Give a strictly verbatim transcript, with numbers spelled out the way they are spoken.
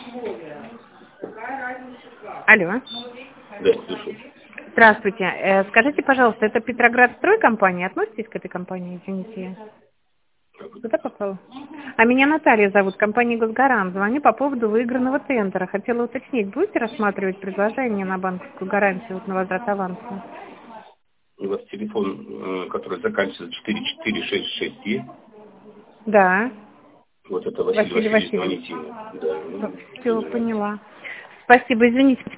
Алло. Да, слушаю. Здравствуйте. Э, скажите, пожалуйста, это Петроград стройкомпания? Относитесь к этой компании? Извините. Куда попала? А меня Наталья зовут, компания Госгарант. Звоню по поводу выигранного тендера. Хотела уточнить, будете рассматривать предложение на банковскую гарантию вот, на возврат аванса? У вас телефон, который заканчивается четыре четыре шесть шесть, есть? Да. Вот это Василий Василий Васильевич, Васильевич. звоните ему. Да. Все, поняла. Спасибо, извините.